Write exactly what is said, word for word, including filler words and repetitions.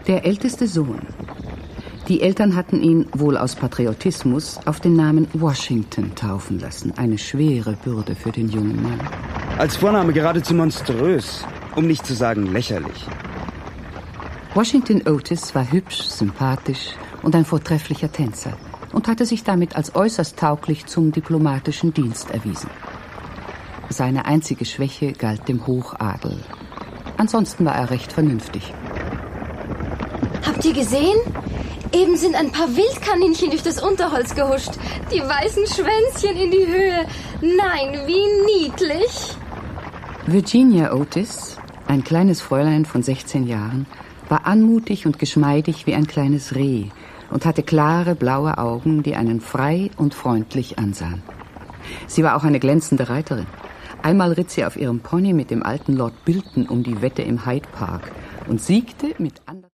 Der älteste Sohn. Die Eltern hatten ihn, wohl aus Patriotismus, auf den Namen Washington taufen lassen. Eine schwere Bürde für den jungen Mann. Als Vorname geradezu monströs, um nicht zu sagen lächerlich. Washington Otis war hübsch, sympathisch und ein vortrefflicher Tänzer und hatte sich damit als äußerst tauglich zum diplomatischen Dienst erwiesen. Seine einzige Schwäche galt dem Hochadel. Ansonsten war er recht vernünftig. Habt ihr gesehen? Eben sind ein paar Wildkaninchen durch das Unterholz gehuscht. Die weißen Schwänzchen in die Höhe. Nein, wie niedlich. Virginia Otis, ein kleines Fräulein von sechzehn Jahren, war anmutig und geschmeidig wie ein kleines Reh und hatte klare, blaue Augen, die einen frei und freundlich ansahen. Sie war auch eine glänzende Reiterin. Einmal ritt sie auf ihrem Pony mit dem alten Lord Bilton um die Wette im Hyde Park und siegte mit anderen